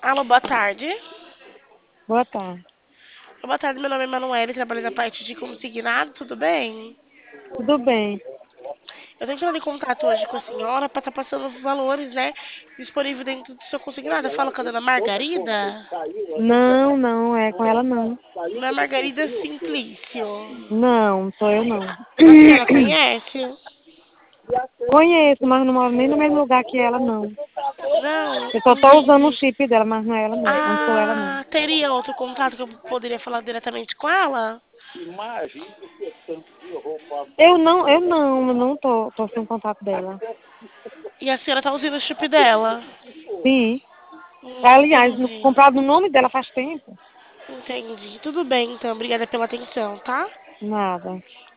Alô, boa tarde. Boa tarde. Boa tarde, meu nome é Emanuele, trabalho na parte de consignado, tudo bem? Tudo bem? Eu tô entrando em contato hoje com a senhora para estar passando os valores, né, disponível dentro do seu consignado. Eu falo com a dona Margarida? Não, não, é com ela não. Não é Margarida Simplício. Não, sou eu não. A senhora conhece? Conheço, mas não moro nem no mesmo lugar que ela, não. Não, Eu só tô usando o chip dela, mas não é ela não. Não sou ela não. Ah, teria outro contato que eu poderia falar diretamente com ela? Eu não tô sem contato dela. E a senhora tá usando o chip dela? Sim. Aliás, Entendi. comprado no nome dela faz tempo. Entendi. Tudo bem, então. Obrigada pela atenção, tá? Nada.